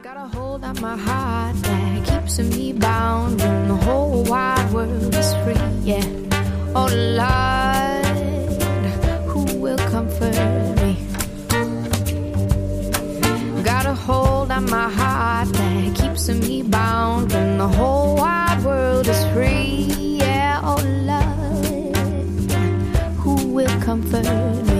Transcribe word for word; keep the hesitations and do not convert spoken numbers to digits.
Got a hold on my heart that keeps me bound when the whole wide world is free, yeah. Oh Lord, who will comfort me? Got a hold on my heart that keeps me bound when the whole wide world is free, yeah. Oh Lord, who will comfort me?